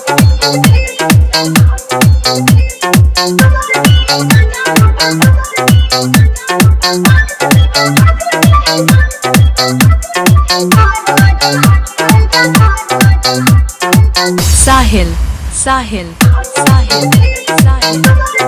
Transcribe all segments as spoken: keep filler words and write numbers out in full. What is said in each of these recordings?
साहिल साहिल साहिल साहिल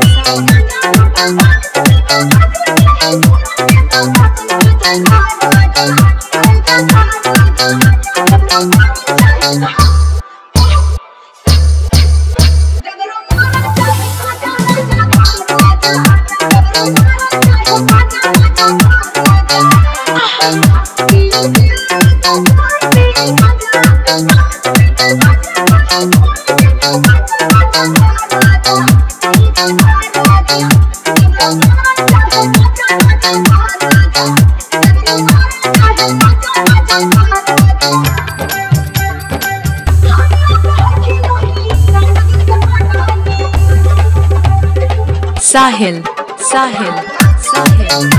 साहिल साहिल साहिल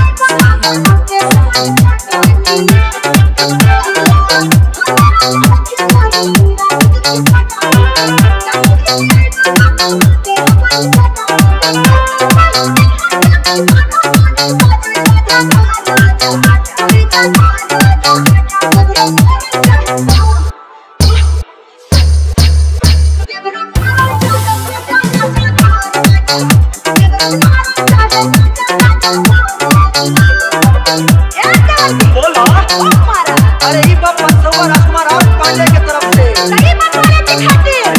अरे ई बाप सवा राजकुमार और पांडे के तरफ से सही बात वाले की खातिर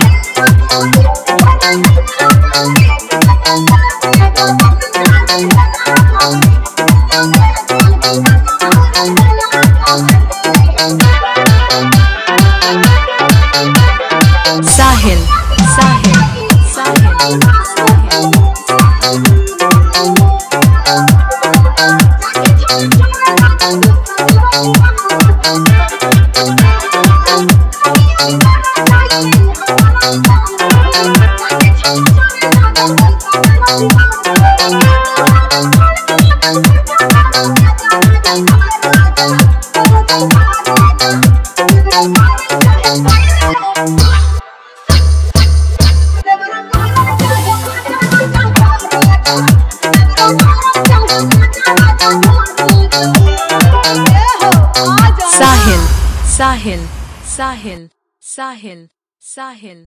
साहिल साहिल साहिल साहिल साहिल साहिल साहिल साहिल